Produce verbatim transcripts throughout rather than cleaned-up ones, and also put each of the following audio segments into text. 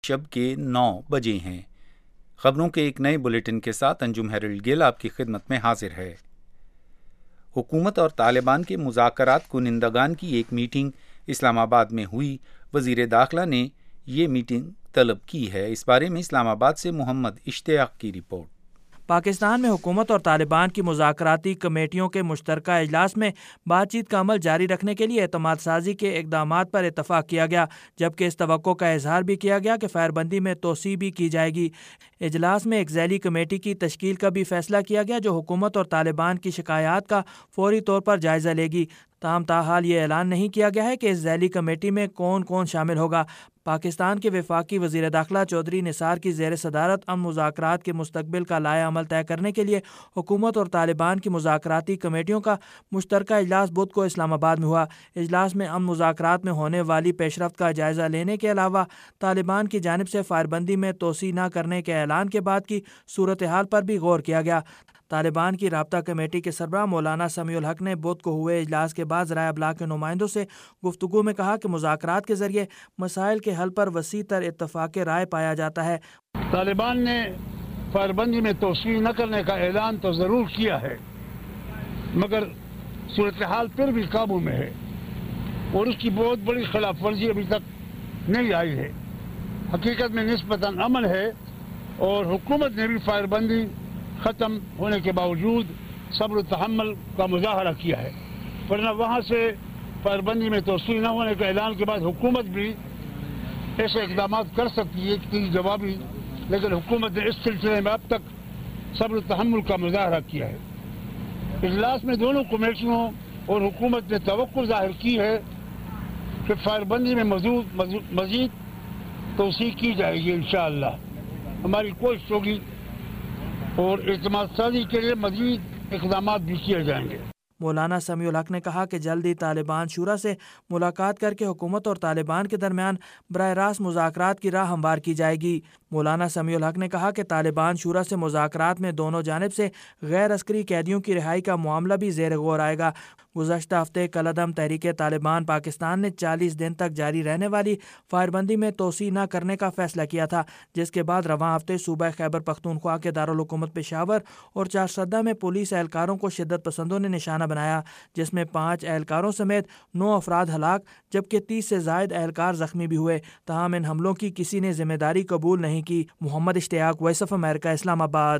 شب کے نو بجے ہیں۔ خبروں کے ایک نئے بلیٹن کے ساتھ انجم ہیرلڈ گل آپ کی خدمت میں حاضر ہے۔ حکومت اور طالبان کے مذاکرات کنندگان کی ایک میٹنگ اسلام آباد میں ہوئی۔ وزیر داخلہ نے یہ میٹنگ طلب کی ہے۔ اس بارے میں اسلام آباد سے محمد اشتیاق کی رپورٹ۔ پاکستان میں حکومت اور طالبان کی مذاکراتی کمیٹیوں کے مشترکہ اجلاس میں بات چیت کا عمل جاری رکھنے کے لیے اعتماد سازی کے اقدامات پر اتفاق کیا گیا، جبکہ اس توقع کا اظہار بھی کیا گیا کہ فائر بندی میں توسیع بھی کی جائے گی۔ اجلاس میں ایک ذیلی کمیٹی کی تشکیل کا بھی فیصلہ کیا گیا جو حکومت اور طالبان کی شکایات کا فوری طور پر جائزہ لے گی۔ تاہم تاحال یہ اعلان نہیں کیا گیا ہے کہ اس ذیلی کمیٹی میں کون کون شامل ہوگا۔ پاکستان کے وفاقی وزیر داخلہ چودھری نثار کی زیر صدارت امن مذاکرات کے مستقبل کا لائحہ عمل طے کرنے کے لیے حکومت اور طالبان کی مذاکراتی کمیٹیوں کا مشترکہ اجلاس بدھ کو اسلام آباد میں ہوا۔ اجلاس میں امن مذاکرات میں ہونے والی پیش رفت کا جائزہ لینے کے علاوہ طالبان کی جانب سے فائر بندی میں توسیع نہ کرنے کے اعلان کے بعد کی صورتحال پر بھی غور کیا گیا۔ طالبان کی رابطہ کمیٹی کے سربراہ مولانا سمیع الحق نے بدھ کو ہوئے اجلاس کے بعد ذرائع ابلاغ کے نمائندوں سے گفتگو میں کہا کہ مذاکرات کے ذریعے مسائل کے حل پر وسیع تر اتفاق رائے پایا جاتا ہے۔ طالبان نے فائر بندی میں توسیع نہ کرنے کا اعلان تو ضرور کیا ہے، مگر صورتحال پھر بھی قابو میں ہے اور اس کی بہت بڑی خلاف ورزی ابھی تک نہیں آئی ہے۔ حقیقت میں نسبتاً امن ہے اور حکومت نے بھی فائر بندی ختم ہونے کے باوجود صبر و تحمل کا مظاہرہ کیا ہے، ورنہ وہاں سے فائر بندی میں توسیع نہ ہونے کے اعلان کے بعد حکومت بھی ایسے اقدامات کر سکتی ہے کہ جوابی، لیکن حکومت نے اس سلسلے میں اب تک صبر و تحمل کا مظاہرہ کیا ہے۔ اجلاس میں دونوں کمیٹیوں اور حکومت نے توقع ظاہر کی ہے کہ فائر بندی میں مزید توسیع کی جائے گی انشاءاللہ۔ ہماری کوشش ہوگی اور اعتماد سازی کے لیے مزید اقدامات بھی کیے جائیں گے۔ مولانا سمیع الحق نے کہا کہ جلد ہی طالبان شورا سے ملاقات کر کے حکومت اور طالبان کے درمیان براہ راست مذاکرات کی راہ ہموار کی جائے گی۔ مولانا سمیع الحق نے کہا کہ طالبان شورا سے مذاکرات میں دونوں جانب سے غیر عسکری قیدیوں کی رہائی کا معاملہ بھی زیر غور آئے گا۔ گزشتہ ہفتے کالعدم تحریک طالبان پاکستان نے چالیس دن تک جاری رہنے والی فائر بندی میں توسیع نہ کرنے کا فیصلہ کیا تھا، جس کے بعد رواں ہفتے صوبہ خیبر پختونخوا کے دارالحکومت پشاور اور چارسدہ میں پولیس اہلکاروں کو شدت پسندوں نے نشانہ بنایا، جس میں پانچ اہلکاروں سمیت نو افراد ہلاک جبکہ تیس سے زائد اہلکار زخمی بھی ہوئے۔ تاہم ان حملوں کی کسی نے ذمہ داری قبول نہیں کی۔ محمد اشتیاق، وائس آف امریکہ، اسلام آباد۔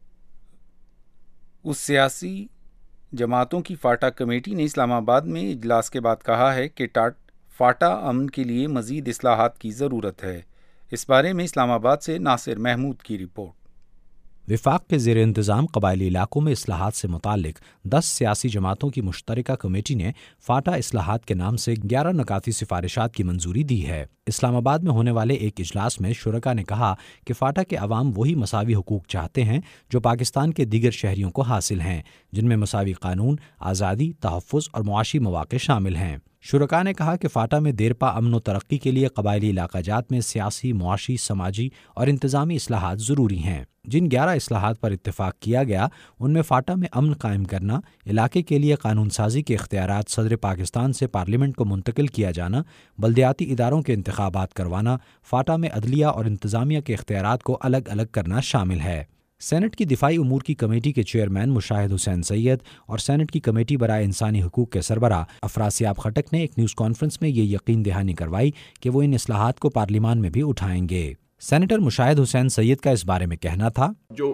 اس سیاسی جماعتوں کی فاٹا کمیٹی نے اسلام آباد میں اجلاس کے بعد کہا ہے کہ فاٹا امن کے لیے مزید اصلاحات کی ضرورت ہے۔ اس بارے میں اسلام آباد سے ناصر محمود کی رپورٹ۔ وفاق کے زیر انتظام قبائلی علاقوں میں اصلاحات سے متعلق دس سیاسی جماعتوں کی مشترکہ کمیٹی نے فاٹا اصلاحات کے نام سے گیارہ نکاتی سفارشات کی منظوری دی ہے۔ اسلام آباد میں ہونے والے ایک اجلاس میں شرکا نے کہا کہ فاٹا کے عوام وہی مساوی حقوق چاہتے ہیں جو پاکستان کے دیگر شہریوں کو حاصل ہیں، جن میں مساوی قانون، آزادی، تحفظ اور معاشی مواقع شامل ہیں۔ شرکا نے کہا کہ فاٹا میں دیرپا امن و ترقی کے لیے قبائلی علاقہ جات میں سیاسی، معاشی، سماجی اور انتظامی اصلاحات ضروری ہیں۔ جن گیارہ اصلاحات پر اتفاق کیا گیا ان میں فاٹا میں امن قائم کرنا، علاقے کے لیے قانون سازی کے اختیارات صدر پاکستان سے پارلیمنٹ کو منتقل کیا جانا، بلدیاتی اداروں کے انتخابات کروانا، فاٹا میں عدلیہ اور انتظامیہ کے اختیارات کو الگ الگ کرنا شامل ہے۔ سینٹ کی دفاعی امور کی کمیٹی کے چیئرمین مشاہد حسین سید اور سینٹ کی کمیٹی برائے انسانی حقوق کے سربراہ افراسیاب خٹک نے ایک نیوز کانفرنس میں یہ یقین دہانی کروائی کہ وہ ان اصلاحات کو پارلیمان میں بھی اٹھائیں گے۔ سینیٹر مشاہد حسین سید کا اس بارے میں کہنا تھا، جو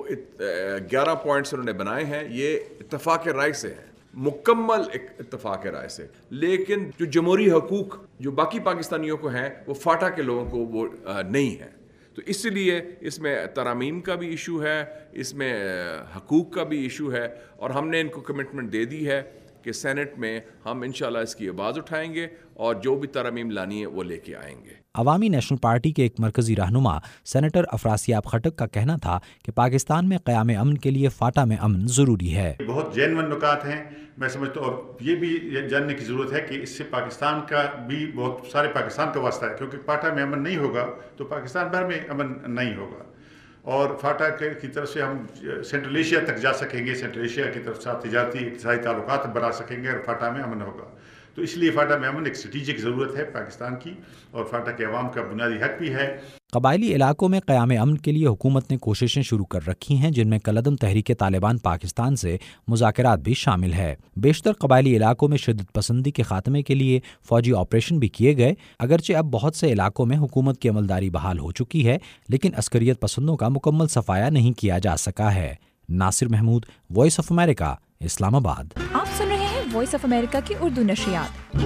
گیارہ پوائنٹس انہوں نے بنائے ہیں یہ اتفاق رائے سے ہیں، مکمل اتفاق رائے سے، لیکن جو جمہوری حقوق جو باقی پاکستانیوں کو ہیں وہ فاٹا کے لوگوں کو وہ نہیں ہیں، تو اس لیے اس میں ترامیم کا بھی ایشو ہے، اس میں حقوق کا بھی ایشو ہے، اور ہم نے ان کو کمٹمنٹ دے دی ہے کہ سینٹ میں ہم انشاءاللہ اس کی آواز اٹھائیں گے اور جو بھی ترامیم لانی ہے وہ لے کے آئیں گے۔ عوامی نیشنل پارٹی کے ایک مرکزی رہنما سینیٹر افراسیاب خٹک کا کہنا تھا کہ پاکستان میں قیام امن کے لیے فاٹا میں امن ضروری ہے۔ بہت جینون نکات ہیں، میں سمجھتا ہوں، اور یہ بھی جاننے کی ضرورت ہے کہ اس سے پاکستان کا بھی بہت سارے پاکستان کا واسطہ ہے، کیونکہ فاٹا میں امن نہیں ہوگا تو پاکستان بھر میں امن نہیں ہوگا، اور فاٹا کی طرف سے ہم سینٹرل ایشیا تک جا سکیں گے، سینٹرل ایشیا کی طرف سے تجارتی اقتصادی تعلقات بنا سکیں گے اور فاٹا میں امن ہوگا۔ تو اس لیے فاٹا میں امن ایک اسٹریٹجک ضرورت ہے پاکستان کی، اور فاٹا کے عوام کا بنیادی حق بھی ہے۔ قبائلی علاقوں میں قیام امن کے لیے حکومت نے کوششیں شروع کر رکھی ہیں، جن میں کالعدم تحریک طالبان پاکستان سے مذاکرات بھی شامل ہے۔ بیشتر قبائلی علاقوں میں شدت پسندی کے خاتمے کے لیے فوجی آپریشن بھی کیے گئے، اگرچہ اب بہت سے علاقوں میں حکومت کی عملداری بحال ہو چکی ہے، لیکن عسکریت پسندوں کا مکمل صفایا نہیں کیا جا سکا ہے۔ Nasir Mahmood, Voice of America, Islamabad. آپ سن رہے ہیں وائس آف امریکہ کی اردو نشریات۔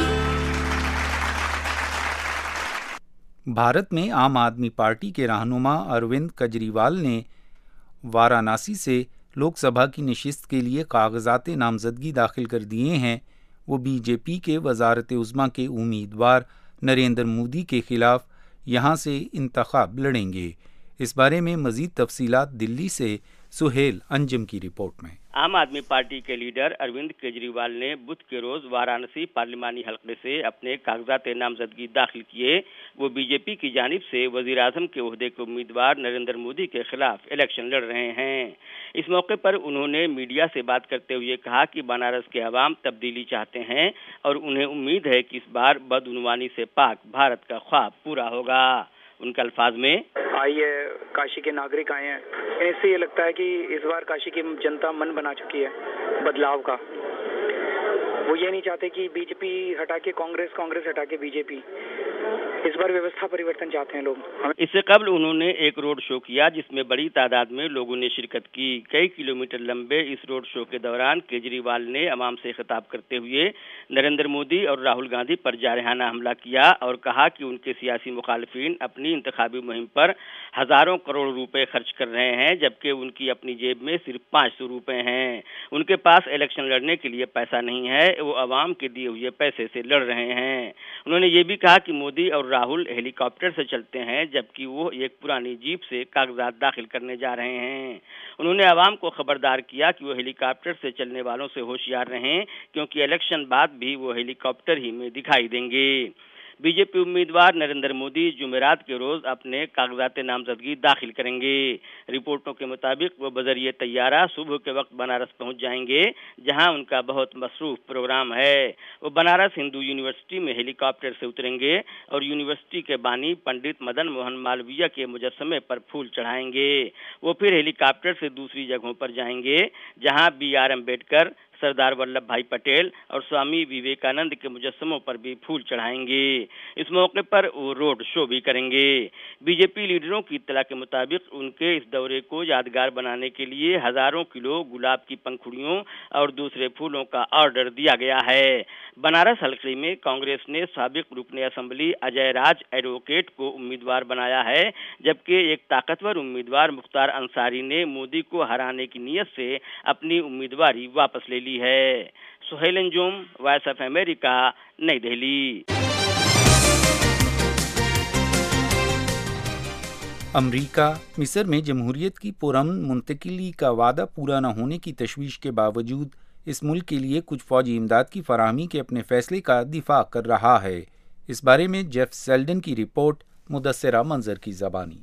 بھارت میں عام آدمی پارٹی کے رہنما اروند کیجریوال نے وارانسی سے لوک سبھا کی نشست کے لیے کاغذات نامزدگی داخل کر دیے ہیں۔ وہ بی جے پی کے وزارت عظمیٰ کے امیدوار نریندر مودی کے خلاف یہاں سے انتخاب لڑیں گے۔ اس بارے میں مزید تفصیلات دلی سے سہیل انجم کی رپورٹ میں۔ عام آدمی پارٹی کے لیڈر اروند کیجریوال نے بدھ کے روز وارانسی پارلیمانی حلقے سے اپنے کاغذات نامزدگی داخل کیے۔ وہ بی جے پی کی جانب سے وزیر اعظم کے عہدے کے امیدوار نریندر مودی کے خلاف الیکشن لڑ رہے ہیں۔ اس موقع پر انہوں نے میڈیا سے بات کرتے ہوئے کہا کہ بنارس کے عوام تبدیلی چاہتے ہیں اور انہیں امید ہے کہ اس بار بدعنوانی سے پاک بھارت کا خواب پورا ہوگا۔ ان کے الفاظ میں، آئیے کاشی کے ناگرک آئے ہیں، اس سے یہ لگتا ہے کہ اس بار کاشی کی جنتا من بنا چکی ہے بدلاؤ کا۔ وہ یہ نہیں چاہتے کہ بی جے پی ہٹا کے کانگریس، کانگریس ہٹا کے بی جے پی، اس بار ویوستھا پریورتن چاہتے ہیں لوگ۔ اس سے قبل انہوں نے ایک روڈ شو کیا جس میں بڑی تعداد میں لوگوں نے شرکت کی۔ کئی کلومیٹر لمبے اس روڈ شو کے دوران کیجریوال نے عوام سے خطاب کرتے ہوئے نریندر مودی اور راہل گاندھی پر جارحانہ حملہ کیا اور کہا کہ ان کے سیاسی مخالفین اپنی انتخابی مہم پر ہزاروں کروڑ روپے خرچ کر رہے ہیں، جبکہ ان کی اپنی جیب میں صرف پانچ سو روپے ہیں۔ ان کے پاس الیکشن لڑنے کے لیے پیسہ نہیں ہے، وہ عوام کے دیے ہوئے پیسے سے لڑ رہے ہیں۔ انہوں نے یہ بھی کہا کہ مودی اور راہل ہیلی کاپٹر سے چلتے ہیں، جبکہ وہ ایک پرانی جیپ سے کاغذات داخل کرنے جا رہے ہیں۔ انہوں نے عوام کو خبردار کیا کہ وہ ہیلی کاپٹر سے چلنے والوں سے ہوشیار رہیں، کیونکہ الیکشن بعد بھی وہ ہیلی کاپٹر ہی میں دکھائی دیں گے۔ بی جے پی امیدوار نریندر مودی جمعرات کے روز اپنے کاغذات نامزدگی داخل کریں گے۔ رپورٹوں کے مطابق وہ بذریعہ طیارہ صبح کے وقت بنارس پہنچ جائیں گے، جہاں ان کا بہت مصروف پروگرام ہے۔ وہ بنارس ہندو یونیورسٹی میں ہیلی کاپٹر سے اتریں گے اور یونیورسٹی کے بانی پنڈت مدن موہن مالویہ کے مجسمے پر پھول چڑھائیں گے۔ وہ پھر ہیلی کاپٹر سے دوسری جگہوں پر جائیں گے، جہاں بی آر امبیڈکر، سردار ولبھ بھائی پٹیل اور سوامی وویکانند کے مجسموں پر بھی پھول چڑھائیں گے۔ اس موقع پر وہ روڈ شو بھی کریں گے۔ بی جے پی لیڈروں کی اطلاع کے مطابق ان کے اس دورے کو یادگار بنانے کے لیے ہزاروں کلو گلاب کی پنکھڑیوں اور دوسرے پھولوں کا آرڈر دیا گیا ہے۔ بنارس حلقے میں کانگریس نے سابق رکن اسمبلی اجے راج ایڈوکیٹ کو امیدوار بنایا ہے، جبکہ ایک طاقتور امیدوار مختار انصاری نے مودی کو ہرانے کی نیت سے اپنی امیدواری واپس لے لی ہے۔ Sohail Anjum, Voice of America, نئی دہلی۔ امریکہ مصر میں جمہوریت کی پرامن منتقلی کا وعدہ پورا نہ ہونے کی تشویش کے باوجود اس ملک کے لیے کچھ فوجی امداد کی فراہمی کے اپنے فیصلے کا دفاع کر رہا ہے۔ اس بارے میں جیف سیلڈن کی رپورٹ، مدثرہ منظر کی زبانی۔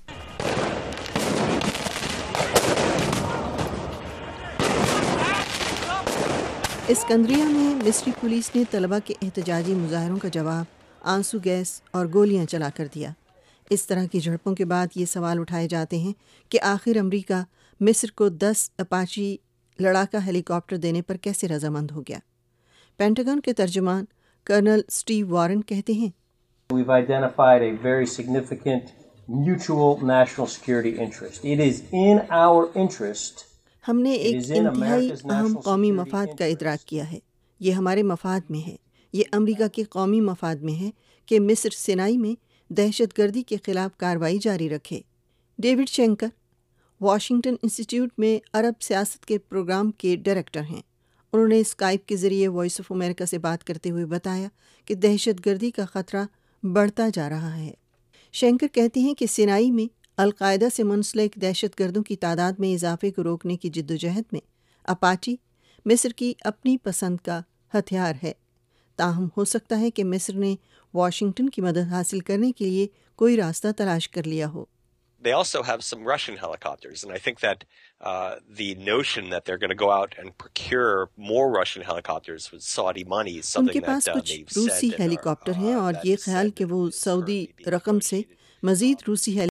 اسکندریہ میں مصری پولیس نے طلبہ کے احتجاجی مظاہروں کا جواب آنسو گیس اور گولیاں چلا کر دیا۔ اس طرح کی جھڑپوں کے بعد یہ سوال اٹھائے جاتے ہیں کہ آخر امریکہ مصر کو دس اپاچی لڑاکا ہیلی کاپٹر دینے پر کیسے رضامند ہو گیا۔ پینٹاگن کے ترجمان کرنل سٹیو وارن کہتے ہیں، We've identified a very significant mutual national security interest. It is in our interest. ہم نے ایک انتہائی اہم قومی مفاد کا ادراک کیا ہے۔ یہ ہمارے مفاد میں ہے، یہ امریکہ کے قومی مفاد میں ہے کہ مصر سینائی میں دہشت گردی کے خلاف کارروائی جاری رکھے۔ ڈیوڈ شینکر واشنگٹن انسٹیٹیوٹ میں عرب سیاست کے پروگرام کے ڈائریکٹر ہیں۔ انہوں نے اسکائپ کے ذریعے وائس آف امریکہ سے بات کرتے ہوئے بتایا کہ دہشت گردی کا خطرہ بڑھتا جا رہا ہے۔ شینکر کہتے ہیں کہ سینائی میں القاعدہ سے منسلک دہشت گردوں کی تعداد میں اضافے کو روکنے کی جدوجہد میں اپاچی مصر کی اپنی پسند کا ہتھیار ہے۔ تاہم ہو سکتا ہے کہ مصر نے واشنگٹن کی مدد حاصل کرنے کے لیے کوئی راستہ تلاش کر لیا ہو۔ they also have some Russian helicopters, and I think that uh, the notion that they're going to go out and procure more Russian helicopters with Saudi money is something उनके पास that uh, कुछ they've रूसी said. Helicopter हैं और ये ख्याल कि वो Saudi रकम से मजीद रूसी